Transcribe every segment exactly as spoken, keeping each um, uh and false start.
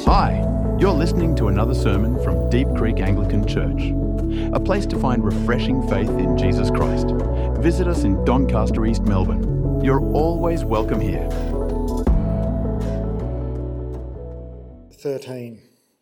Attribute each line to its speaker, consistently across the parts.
Speaker 1: Hi, you're listening to another sermon from Deep Creek Anglican Church, a place to find refreshing faith in Jesus Christ. Visit us in Doncaster, East Melbourne. You're always welcome here.
Speaker 2: thirteen.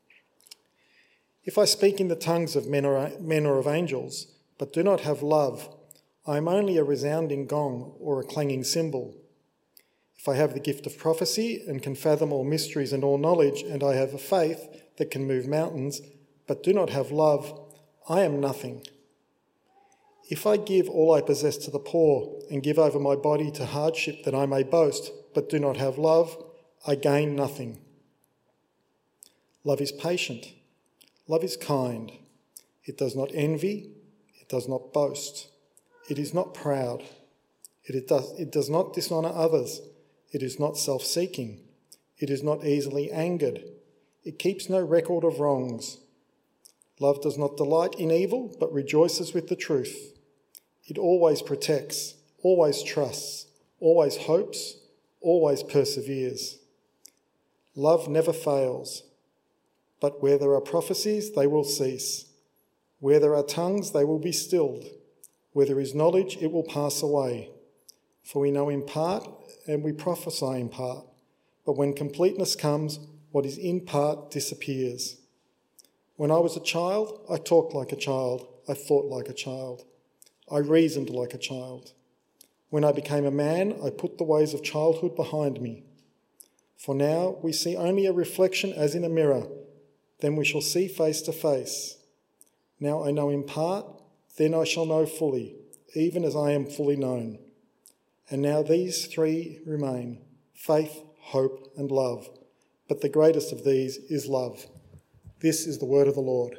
Speaker 2: If I speak in the tongues of men or, men or of angels, but do not have love, I am only a resounding gong or a clanging cymbal. If I have the gift of prophecy and can fathom all mysteries and all knowledge, and I have a faith that can move mountains, but do not have love, I am nothing. If I give all I possess to the poor and give over my body to hardship that I may boast, but do not have love, I gain nothing. Love is patient. Love is kind. It does not envy. It does not boast. It is not proud. It does, it does not dishonour others. It is not self-seeking. It is not easily angered. It keeps no record of wrongs. Love does not delight in evil, but rejoices with the truth. It always protects, always trusts, always hopes, always perseveres. Love never fails. But where there are prophecies, they will cease. Where there are tongues, they will be stilled. Where there is knowledge, it will pass away. For we know in part, and we prophesy in part. But when completeness comes, what is in part disappears. When I was a child, I talked like a child. I thought like a child. I reasoned like a child. When I became a man, I put the ways of childhood behind me. For now we see only a reflection as in a mirror. Then we shall see face to face. Now I know in part, then I shall know fully, even as I am fully known. And now these three remain, faith, hope, and love. But the greatest of these is love. This is the word of the Lord.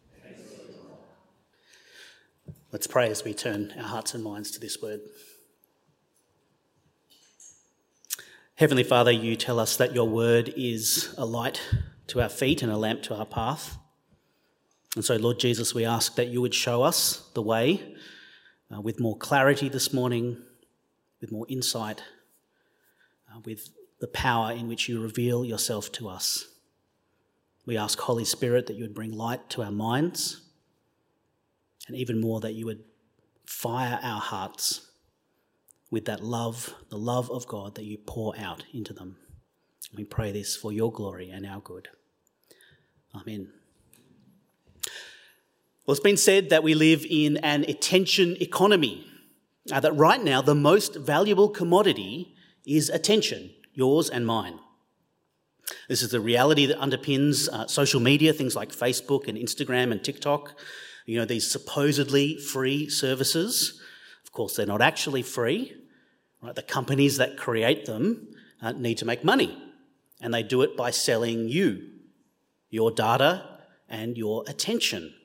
Speaker 3: Let's pray as we turn our hearts and minds to this word. Heavenly Father, you tell us that your word is a light to our feet and a lamp to our path. And so, Lord Jesus, we ask that you would show us the way uh, with more clarity this morning, with more insight, uh, with the power in which you reveal yourself to us. We ask, Holy Spirit, that you would bring light to our minds, and even more that you would fire our hearts with that love, the love of God that you pour out into them. We pray this for your glory and our good. Amen. Well, it's been said that we live in an attention economy, uh, that right now the most valuable commodity is attention, yours and mine. This is the reality that underpins uh, social media, things like Facebook and Instagram and TikTok. You know, these supposedly free services. Of course, they're not actually free. Right? The companies that create them uh, need to make money, and they do it by selling you, your data and your attention.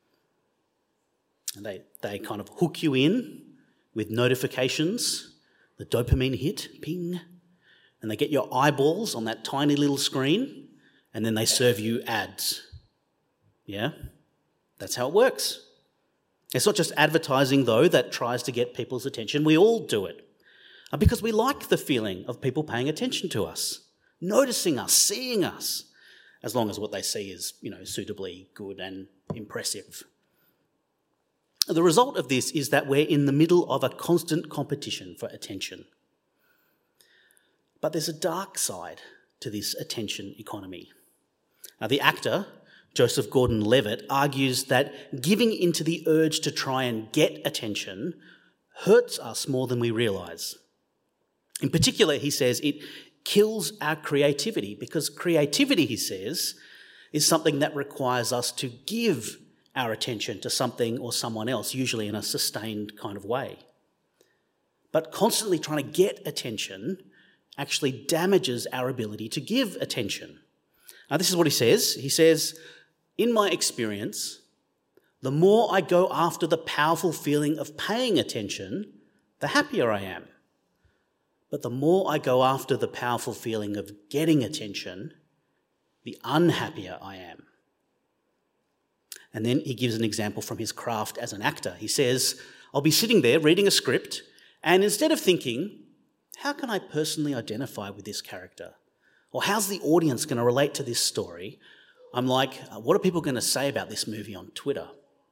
Speaker 3: And they, they kind of hook you in with notifications, the dopamine hit, ping, and they get your eyeballs on that tiny little screen, and then they serve you ads. Yeah? That's how it works. It's not just advertising, though, that tries to get people's attention. We all do it because we like the feeling of people paying attention to us, noticing us, seeing us, as long as what they see is, you know, suitably good and impressive. The result of this is that we're in the middle of a constant competition for attention. But there's a dark side to this attention economy. Now, the actor, Joseph Gordon-Levitt, argues that giving into the urge to try and get attention hurts us more than we realise. In particular, he says it kills our creativity, because creativity, he says, is something that requires us to give our attention to something or someone else, usually in a sustained kind of way. But constantly trying to get attention actually damages our ability to give attention. Now, this is what he says. He says, in my experience, the more I go after the powerful feeling of paying attention, the happier I am. But the more I go after the powerful feeling of getting attention, the unhappier I am. And then he gives an example from his craft as an actor. He says, I'll be sitting there reading a script, and instead of thinking, how can I personally identify with this character? Or how's the audience going to relate to this story? I'm like, what are people going to say about this movie on Twitter?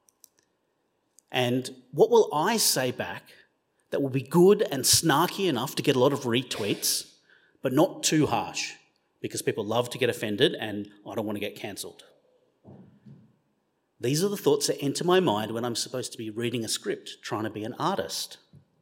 Speaker 3: And what will I say back that will be good and snarky enough to get a lot of retweets, but not too harsh, because people love to get offended and I don't want to get cancelled? These are the thoughts that enter my mind when I'm supposed to be reading a script, trying to be an artist.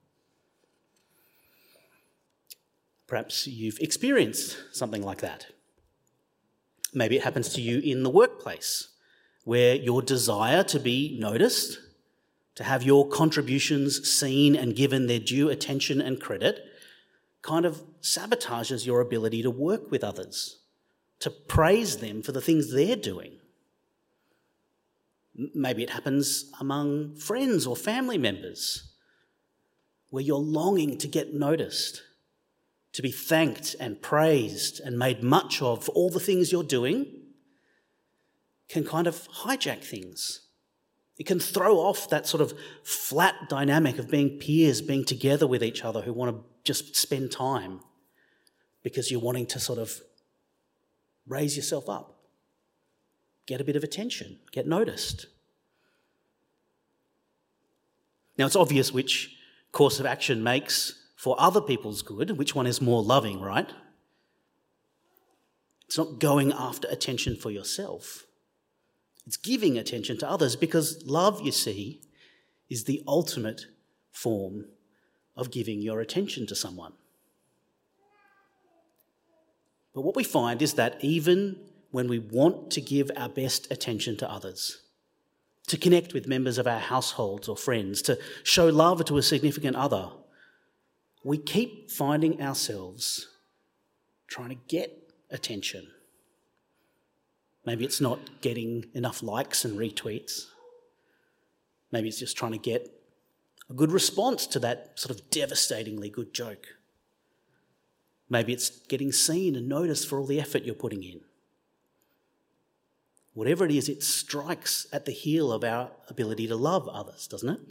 Speaker 3: Perhaps you've experienced something like that. Maybe it happens to you in the workplace, where your desire to be noticed, to have your contributions seen and given their due attention and credit, kind of sabotages your ability to work with others, to praise them for the things they're doing. Maybe it happens among friends or family members, where you're longing to get noticed, to be thanked and praised and made much of for all the things you're doing, can kind of hijack things. It can throw off that sort of flat dynamic of being peers, being together with each other who want to just spend time because you're wanting to sort of raise yourself up, get a bit of attention, get noticed. Now, it's obvious which course of action makes for other people's good, which one is more loving, right? It's not going after attention for yourself. It's giving attention to others, because love, you see, is the ultimate form of giving your attention to someone. But what we find is that even when we want to give our best attention to others, to connect with members of our households or friends, to show love to a significant other, we keep finding ourselves trying to get attention. Maybe it's not getting enough likes and retweets. Maybe it's just trying to get a good response to that sort of devastatingly good joke. Maybe it's getting seen and noticed for all the effort you're putting in. Whatever it is, it strikes at the heel of our ability to love others, doesn't it?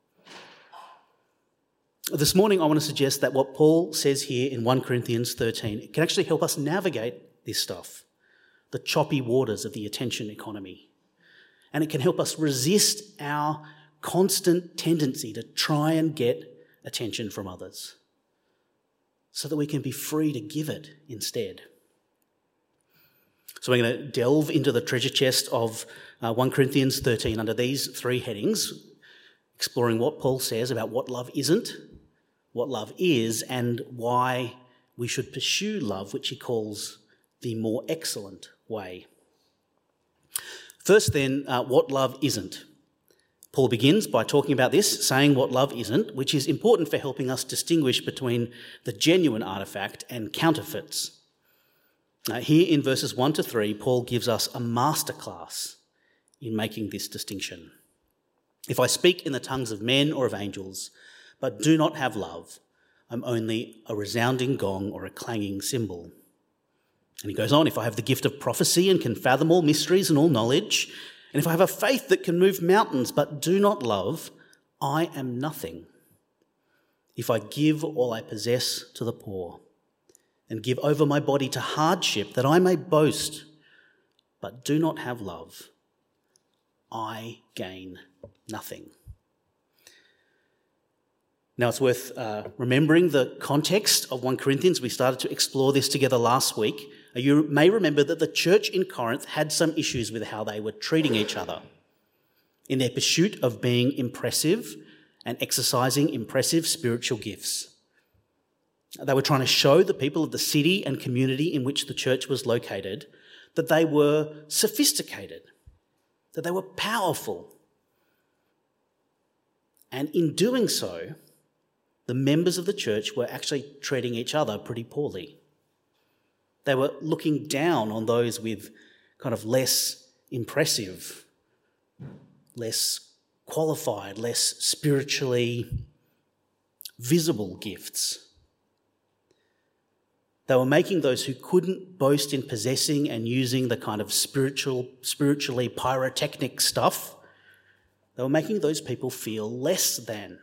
Speaker 3: This morning I want to suggest that what Paul says here in First Corinthians thirteen can actually help us navigate this stuff, the choppy waters of the attention economy. And it can help us resist our constant tendency to try and get attention from others, so that we can be free to give it instead. So we're going to delve into the treasure chest of uh, First Corinthians thirteen under these three headings, exploring what Paul says about what love isn't, what love is, and why we should pursue love, which he calls the more excellent way. First then, uh, what love isn't. Paul begins by talking about this, saying what love isn't, which is important for helping us distinguish between the genuine artefact and counterfeits. Uh, here in verses one to three, Paul gives us a masterclass in making this distinction. If I speak in the tongues of men or of angels, but do not have love, I'm only a resounding gong or a clanging cymbal. And he goes on, if I have the gift of prophecy and can fathom all mysteries and all knowledge, and if I have a faith that can move mountains but do not love, I am nothing. If I give all I possess to the poor and give over my body to hardship that I may boast, but do not have love, I gain nothing. Now, it's worth uh, remembering the context of First Corinthians. We started to explore this together last week. You may remember that the church in Corinth had some issues with how they were treating each other. In their pursuit of being impressive and exercising impressive spiritual gifts, they were trying to show the people of the city and community in which the church was located that they were sophisticated, that they were powerful. And in doing so, the members of the church were actually treating each other pretty poorly. They were looking down on those with kind of less impressive, less qualified, less spiritually visible gifts. They were making those who couldn't boast in possessing and using the kind of spiritual, spiritually pyrotechnic stuff, they were making those people feel less than,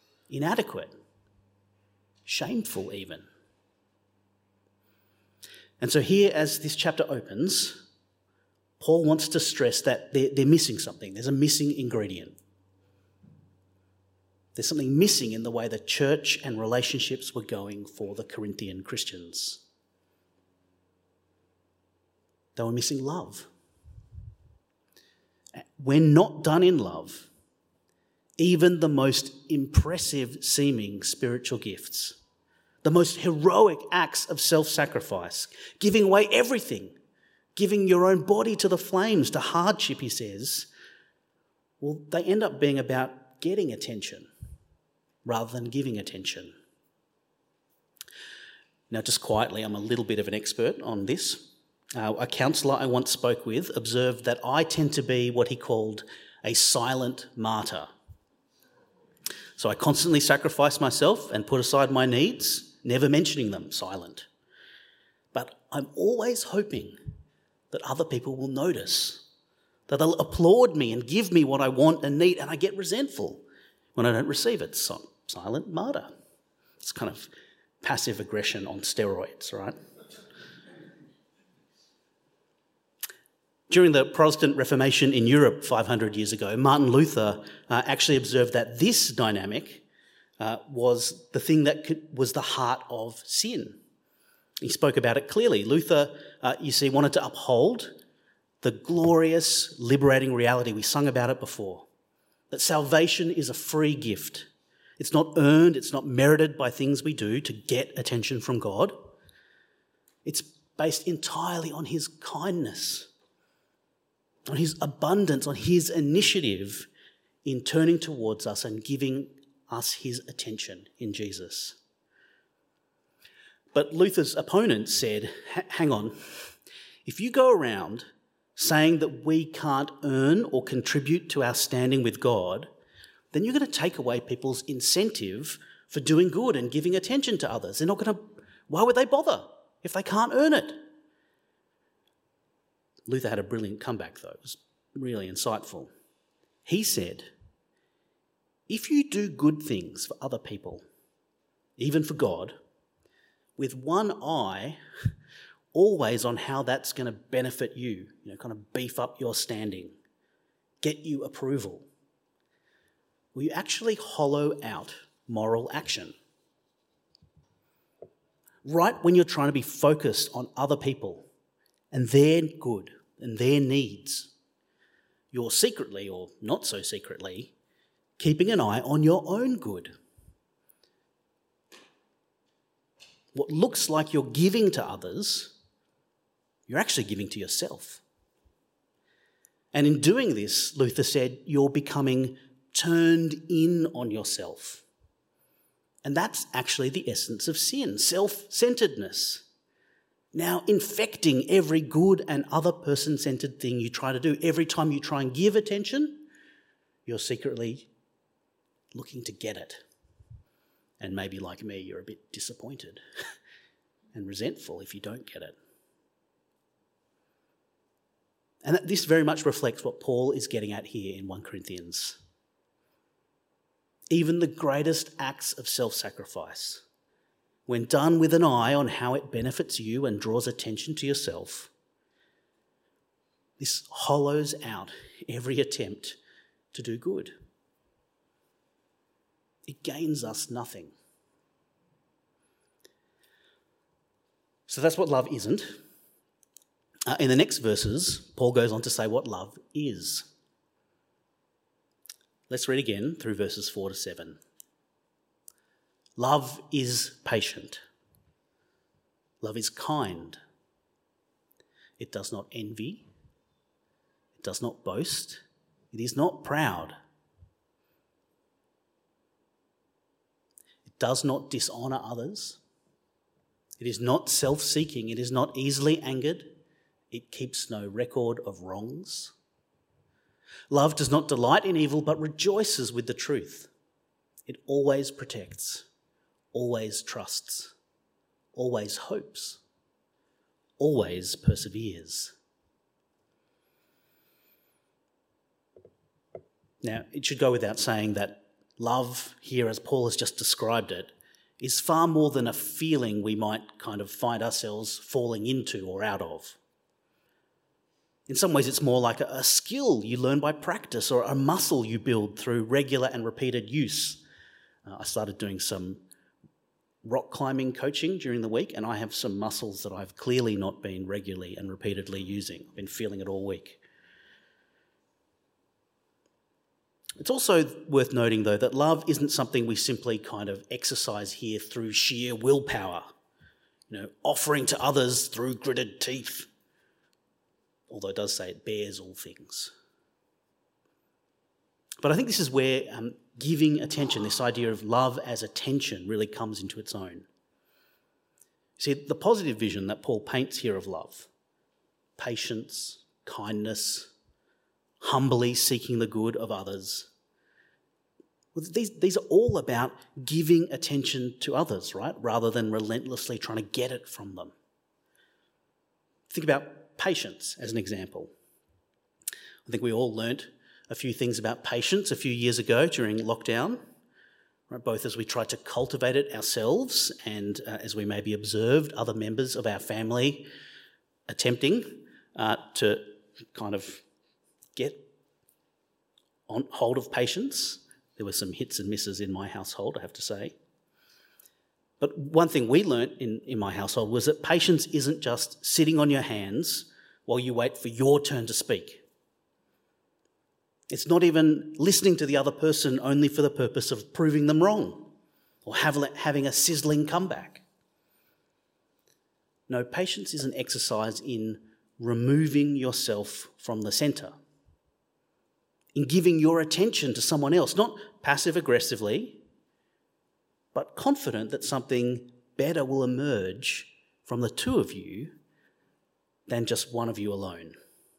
Speaker 3: inadequate, shameful even. And so here, as this chapter opens, Paul wants to stress that they're, they're missing something. There's a missing ingredient. There's something missing in the way the church and relationships were going for the Corinthian Christians. They were missing love. When not done in love, even the most impressive seeming spiritual gifts, the most heroic acts of self-sacrifice, giving away everything, giving your own body to the flames, to hardship, he says, well, they end up being about getting attention rather than giving attention. Now, just quietly, I'm a little bit of an expert on this. Uh, a counsellor I once spoke with observed that I tend to be what he called a silent martyr. So I constantly sacrifice myself and put aside my needs, never mentioning them, silent. But I'm always hoping that other people will notice, that they'll applaud me and give me what I want and need, and I get resentful when I don't receive it. So, silent martyr. It's kind of passive aggression on steroids, right? During the Protestant Reformation in Europe five hundred years ago, Martin Luther uh, actually observed that this dynamic uh, was the thing that could, was the heart of sin. He spoke about it clearly. Luther, uh, you see, wanted to uphold the glorious, liberating reality. We sung about it before, that salvation is a free gift. It's not earned, it's not merited by things we do to get attention from God. It's based entirely on his kindness, on his abundance, on his initiative in turning towards us and giving us his attention in Jesus. But Luther's opponent said, hang on, if you go around saying that we can't earn or contribute to our standing with God, then you're going to take away people's incentive for doing good and giving attention to others. They're not going to, why would they bother if they can't earn it? Luther had a brilliant comeback, though. It was really insightful. He said, if you do good things for other people, even for God, with one eye always on how that's going to benefit you, you know, kind of beef up your standing, get you approval, will you actually hollow out moral action? Right when you're trying to be focused on other people and their good and their needs, you're secretly, or not so secretly, keeping an eye on your own good. What looks like you're giving to others, you're actually giving to yourself. And in doing this, Luther said, you're becoming turned in on yourself. And that's actually the essence of sin, self-centeredness. Now infecting every good and other person-centered thing you try to do. Every time you try and give attention, you're secretly looking to get it. And maybe like me, you're a bit disappointed and resentful if you don't get it. And this very much reflects what Paul is getting at here in First Corinthians. Even the greatest acts of self-sacrifice, when done with an eye on how it benefits you and draws attention to yourself, this hollows out every attempt to do good. It gains us nothing. So that's what love isn't. Uh, in the next verses, Paul goes on to say what love is. Let's read again through verses four to seven. Love is patient. Love is kind. It does not envy. It does not boast. It is not proud. It does not dishonour others. It is not self-seeking. It is not easily angered. It keeps no record of wrongs. Love does not delight in evil, but rejoices with the truth. It always protects, always trusts, always hopes, always perseveres. Now, it should go without saying that love here, as Paul has just described it, is far more than a feeling we might kind of find ourselves falling into or out of. In some ways, it's more like a, a skill you learn by practice or a muscle you build through regular and repeated use. Uh, I started doing some rock climbing coaching during the week, and I have some muscles that I've clearly not been regularly and repeatedly using. I've been feeling it all week. It's also worth noting, though, that love isn't something we simply kind of exercise here through sheer willpower, you know, offering to others through gritted teeth, although it does say it bears all things. But I think this is where um, giving attention, this idea of love as attention, really comes into its own. See, the positive vision that Paul paints here of love, patience, kindness, humbly seeking the good of others, well, these, these are all about giving attention to others, right? Rather than relentlessly trying to get it from them. Think about patience as an example. I think we all learnt a few things about patience a few years ago during lockdown, right? Both as we tried to cultivate it ourselves and uh, as we maybe observed other members of our family attempting uh, to kind of get on hold of patience. There were some hits and misses in my household, I have to say. But one thing we learnt in, in my household was that patience isn't just sitting on your hands while you wait for your turn to speak. It's not even listening to the other person only for the purpose of proving them wrong or have, having a sizzling comeback. No, patience is an exercise in removing yourself from the centre, in giving your attention to someone else, not passive-aggressively, but confident that something better will emerge from the two of you than just one of you alone.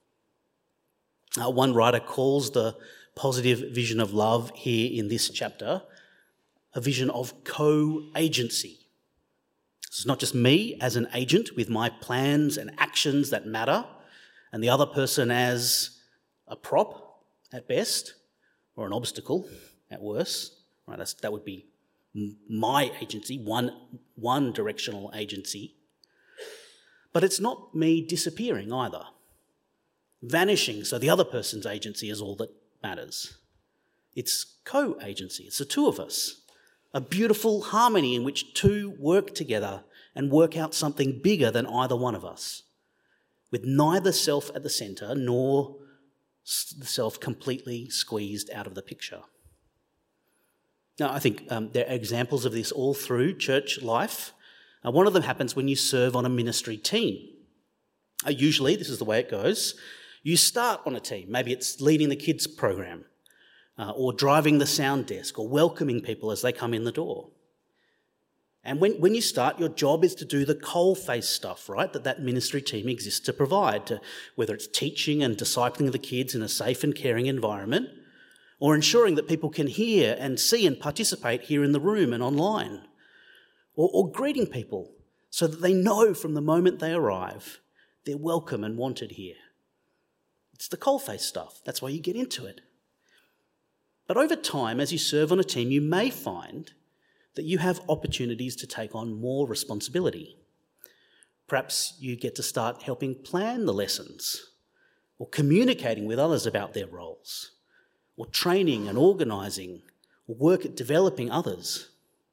Speaker 3: Uh, one writer calls the positive vision of love here in this chapter a vision of co-agency. It's not just me as an agent with my plans and actions that matter, and the other person as a prop at best, or an obstacle at worst. Right? That's, that would be my agency, one, one directional agency. But it's not me disappearing either, vanishing so the other person's agency is all that matters. It's co-agency. It's the two of us, a beautiful harmony in which two work together and work out something bigger than either one of us, with neither self at the centre nor the self completely squeezed out of the picture. Now, I think um, there are examples of this all through church life. Uh, one of them happens when you serve on a ministry team. Uh, usually, this is the way it goes. You start on a team. Maybe it's leading the kids program uh, or driving the sound desk or welcoming people as they come in the door. And when, when you start, your job is to do the coalface stuff, right, that that ministry team exists to provide, to, whether it's teaching and discipling the kids in a safe and caring environment, or ensuring that people can hear and see and participate here in the room and online, or, or greeting people so that they know from the moment they arrive they're welcome and wanted here. It's the coalface stuff. That's why you get into it. But over time, as you serve on a team, you may find that you have opportunities to take on more responsibility. Perhaps you get to start helping plan the lessons, or communicating with others about their roles, or training and organising, or work at developing others.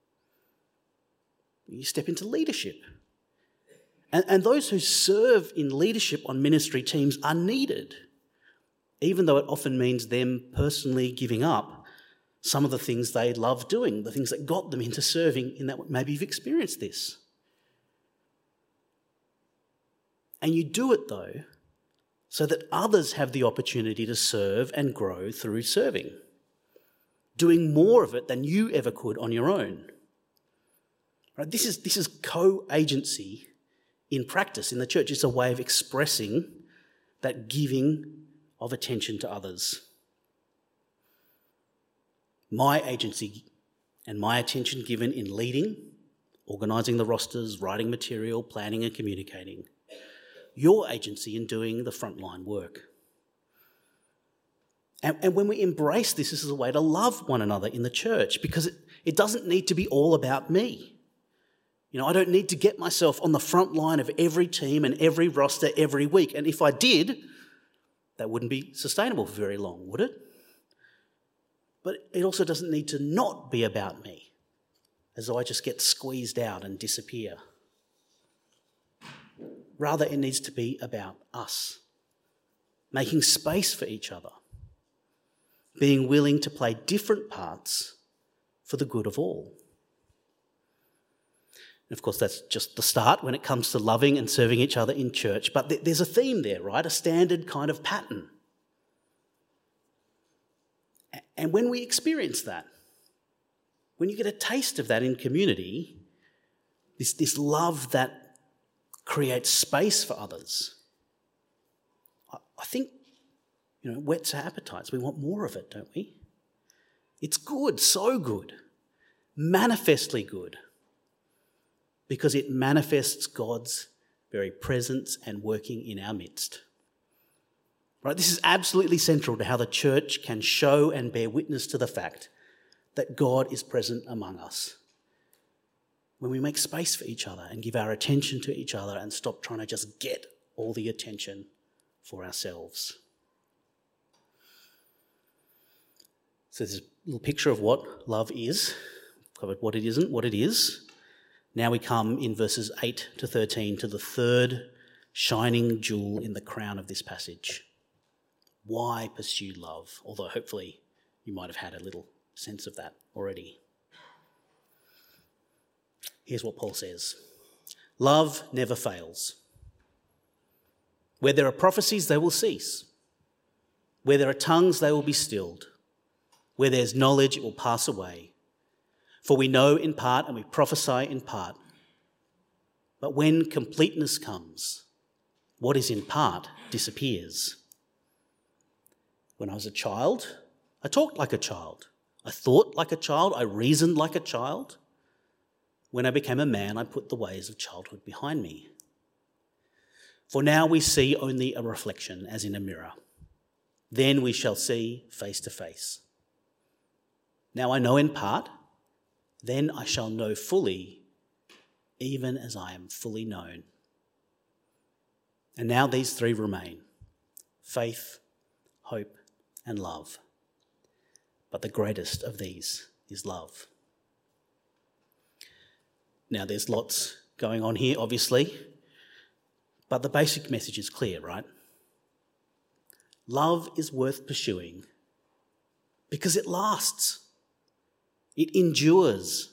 Speaker 3: You step into leadership. And, and those who serve in leadership on ministry teams are needed, even though it often means them personally giving up some of the things they love doing, the things that got them into serving in that way. Maybe you've experienced this. And you do it, though, so that others have the opportunity to serve and grow through serving, doing more of it than you ever could on your own. Right? This is, this is co-agency in practice in the church. It's a way of expressing that giving of attention to others. My agency and my attention given in leading, organising the rosters, writing material, planning and communicating. Your agency in doing the frontline work. And, and when we embrace this, this is a way to love one another in the church, because it, it doesn't need to be all about me. You know, I don't need to get myself on the front line of every team and every roster every week. And if I did, that wouldn't be sustainable for very long, would it? But it also doesn't need to not be about me, as though I just get squeezed out and disappear. Rather, it needs to be about us, making space for each other, being willing to play different parts for the good of all. And of course, that's just the start when it comes to loving and serving each other in church. But th- there's a theme there, right? A standard kind of pattern. A- and when we experience that, when you get a taste of that in community, this, this love that creates space for others, I, I think, you know, whets our appetites. We want more of it, don't we? It's good, so good, manifestly good, because it manifests God's very presence and working in our midst. Right? This is absolutely central to how the church can show and bear witness to the fact that God is present among us. When we make space for each other and give our attention to each other and stop trying to just get all the attention for ourselves. So there's a little picture of what love is. We've covered what it isn't, what it is. Now we come in verses eight to thirteen to the third shining jewel in the crown of this passage. Why pursue love? Although hopefully you might have had a little sense of that already. Here's what Paul says. Love never fails. Where there are prophecies, they will cease. Where there are tongues, they will be stilled. Where there's knowledge, it will pass away. For we know in part and we prophesy in part. But when completeness comes, what is in part disappears. When I was a child, I talked like a child. I thought like a child. I reasoned like a child. When I became a man, I put the ways of childhood behind me. For now we see only a reflection as in a mirror. Then we shall see face to face. Now I know in part. Then I shall know fully, even as I am fully known. And now these three remain: faith, hope, and love. But the greatest of these is love. Now there's lots going on here, obviously, but the basic message is clear, right? Love is worth pursuing because it lasts. It endures.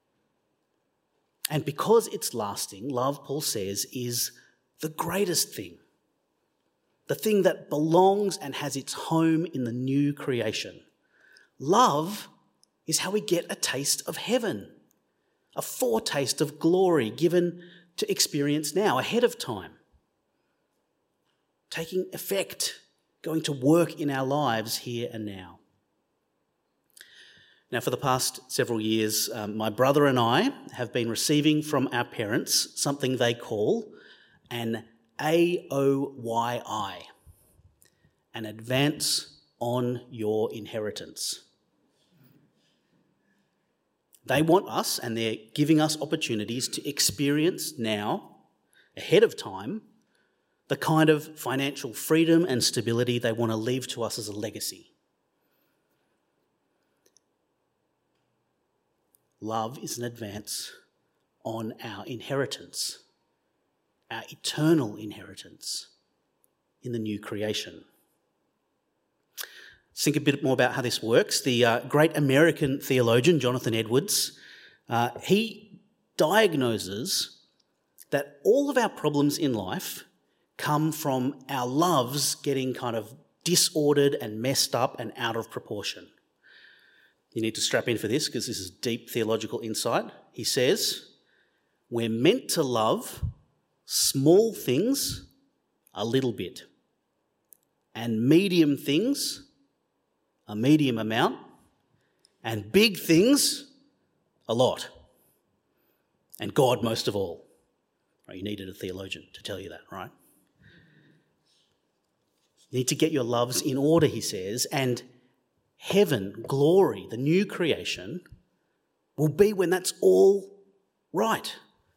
Speaker 3: And because it's lasting, love, Paul says, is the greatest thing. The thing that belongs and has its home in the new creation. Love is how we get a taste of heaven, a foretaste of glory given to experience now, ahead of time, taking effect, going to work in our lives here and now. Now, for the past several years, um, my brother and I have been receiving from our parents something they call an A O Y I, an advance on your inheritance. They want us, and they're giving us opportunities to experience now, ahead of time, the kind of financial freedom and stability they want to leave to us as a legacy. Love is an advance on our inheritance, our eternal inheritance in the new creation. Let's think a bit more about how this works. The uh, great American theologian, Jonathan Edwards, uh, he diagnoses that all of our problems in life come from our loves getting kind of disordered and messed up and out of proportion. You need to strap in for this because this is deep theological insight. He says, we're meant to love small things a little bit and medium things a medium amount and big things a lot and God most of all. Right, you needed a theologian to tell you that, right? You need to get your loves in order, he says, and heaven, glory, the new creation, will be when that's all right,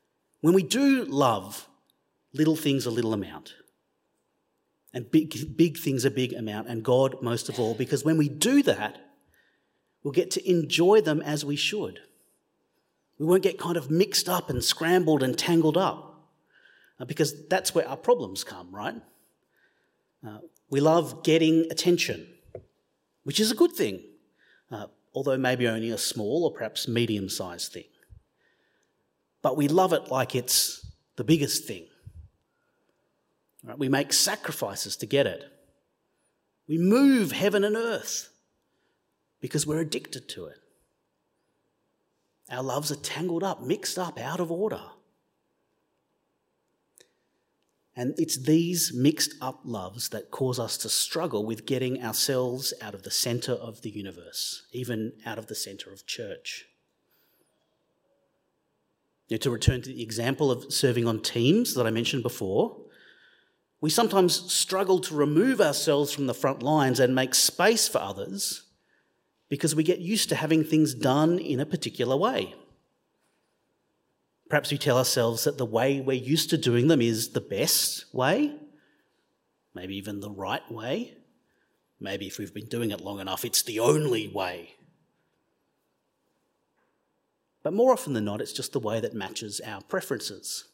Speaker 3: When we do love, little things a little amount. And big, big things a big amount, and God most of all, because when we do that, we'll get to enjoy them as we should. We won't get kind of mixed up and scrambled and tangled up, uh, because that's where our problems come, right? Uh, we love getting attention, which is a good thing, uh, although maybe only a small or perhaps medium-sized thing. But we love it like it's the biggest thing. Right? We make sacrifices to get it. We move heaven and earth because we're addicted to it. Our loves are tangled up, mixed up, out of order. And it's these mixed up loves that cause us to struggle with getting ourselves out of the centre of the universe, even out of the centre of church. Now, to return to the example of serving on teams that I mentioned before, we sometimes struggle to remove ourselves from the front lines and make space for others because we get used to having things done in a particular way. Perhaps we tell ourselves that the way we're used to doing them is the best way, maybe even the right way. Maybe if we've been doing it long enough, it's the only way. But more often than not, it's just the way that matches our preferences.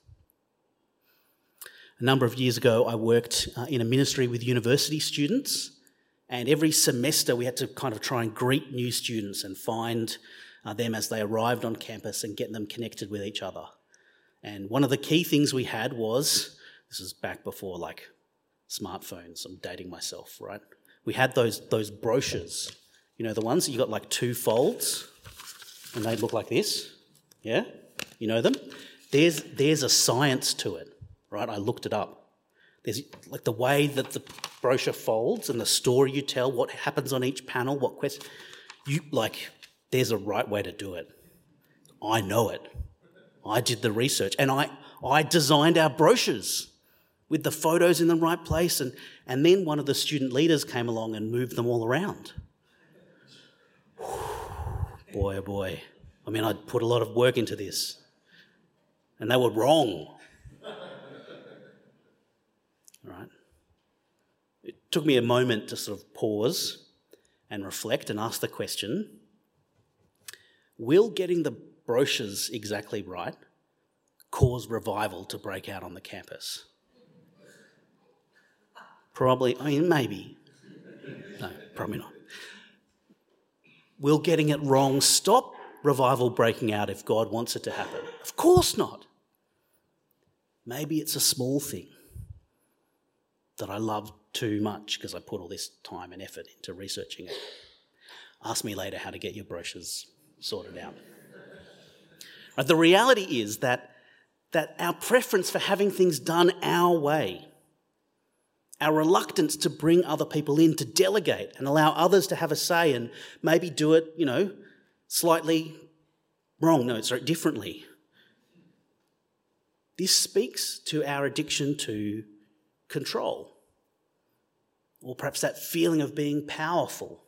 Speaker 3: A number of years ago, I worked uh, in a ministry with university students, and every semester we had to kind of try and greet new students and find uh, them as they arrived on campus and get them connected with each other. And one of the key things we had was, this is back before like smartphones, I'm dating myself, right? We had those, those brochures, you know, the ones that you got like two folds and they look like this, yeah? You know them? There's, there's a science to it. Right, I looked it up. There's like the way that the brochure folds and the story you tell, what happens on each panel, what question, you like. There's a right way to do it. I know it. I did the research, and I I designed our brochures with the photos in the right place, and and then one of the student leaders came along and moved them all around. Boy, oh boy! I mean, I'd put a lot of work into this, and they were wrong. Right? It took me a moment to sort of pause and reflect and ask the question, will getting the brochures exactly right cause revival to break out on the campus? Probably, I mean, maybe. No, probably not. Will getting it wrong stop revival breaking out if God wants it to happen? Of course not. Maybe it's a small thing that I love too much because I put all this time and effort into researching it. Ask me later how to get your brochures sorted out. Right, the reality is that, that our preference for having things done our way, our reluctance to bring other people in, to delegate and allow others to have a say and maybe do it, you know, slightly wrong, no, sorry, differently. This speaks to our addiction to control, or perhaps that feeling of being powerful.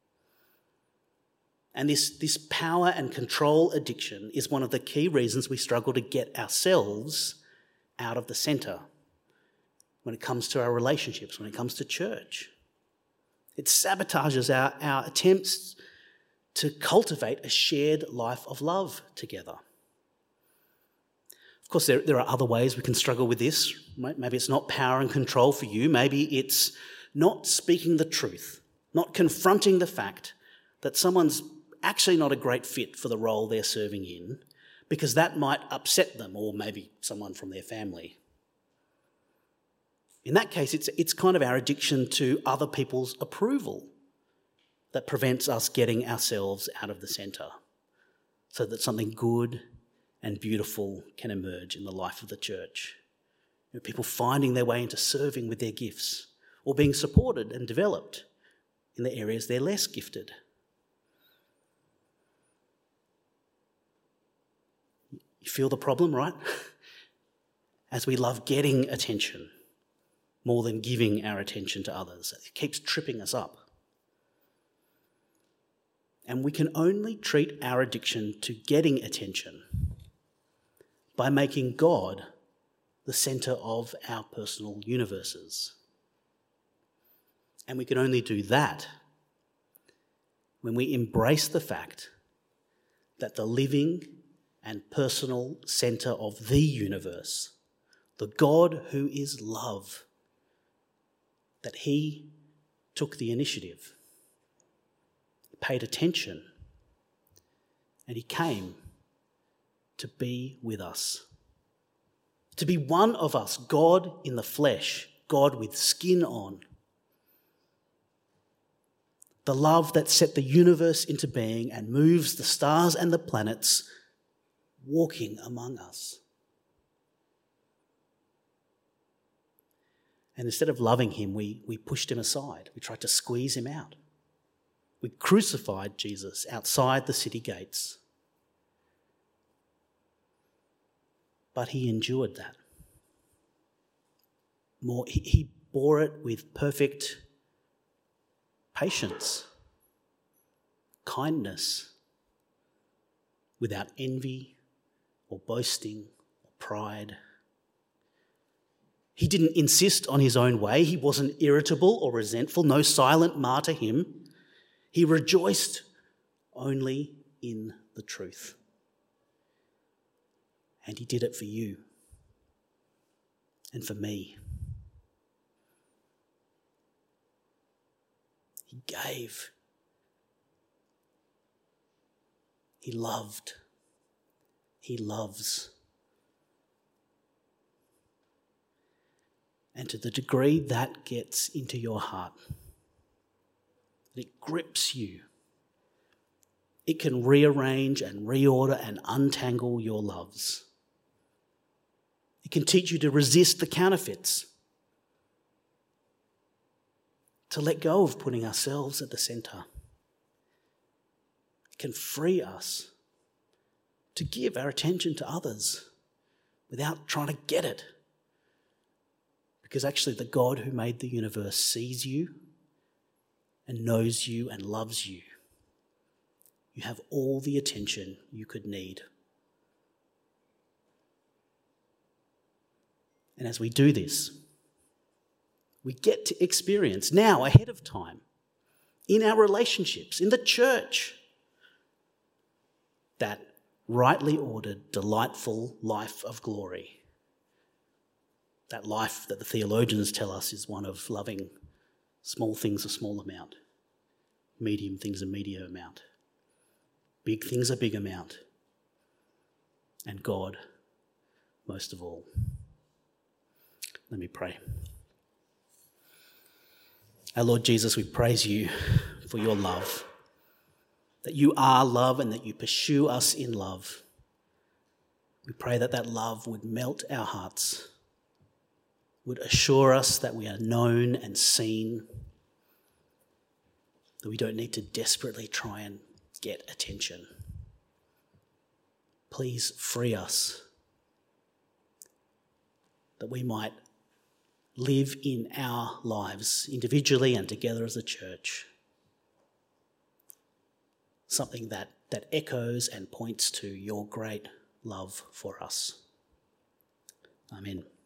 Speaker 3: And this, this power and control addiction is one of the key reasons we struggle to get ourselves out of the centre when it comes to our relationships, when it comes to church. It sabotages our, our attempts to cultivate a shared life of love together. Of course, there, there are other ways we can struggle with this. Maybe it's not power and control for you. Maybe it's not speaking the truth, not confronting the fact that someone's actually not a great fit for the role they're serving in, because that might upset them or maybe someone from their family. In that case, it's, it's kind of our addiction to other people's approval that prevents us getting ourselves out of the centre so that something good and beautiful can emerge in the life of the church. You know, people finding their way into serving with their gifts or being supported and developed in the areas they're less gifted. You feel the problem, right? As we love getting attention more than giving our attention to others, it keeps tripping us up. And we can only treat our addiction to getting attention by making God the centre of our personal universes. And we can only do that when we embrace the fact that the living and personal centre of the universe, the God who is love, that he took the initiative, paid attention, and he came to be with us, to be one of us, God in the flesh, God with skin on. The love that set the universe into being and moves the stars and the planets walking among us. And instead of loving him, we, we pushed him aside. We tried to squeeze him out. We crucified Jesus outside the city gates. But he endured that. More, he, he bore it with perfect patience, kindness, without envy or boasting or pride. He didn't insist on his own way. He wasn't irritable or resentful. No silent martyr him. He rejoiced only in the truth. And he did it for you and for me. He gave. He loved. He loves. And to the degree that gets into your heart, it grips you, it can rearrange and reorder and untangle your loves. It can teach you to resist the counterfeits, to let go of putting ourselves at the centre. It can free us to give our attention to others without trying to get it. Because actually the God who made the universe sees you and knows you and loves you. You have all the attention you could need. And as we do this, we get to experience now ahead of time, in our relationships, in the church, that rightly ordered, delightful life of glory. That life that the theologians tell us is one of loving small things a small amount, medium things a medium amount, big things a big amount, and God most of all. Let me pray. Our Lord Jesus, we praise you for your love, that you are love and that you pursue us in love. We pray that that love would melt our hearts, would assure us that we are known and seen, that we don't need to desperately try and get attention. Please free us that we might live in our lives individually and together as a church something that, that echoes and points to your great love for us. Amen.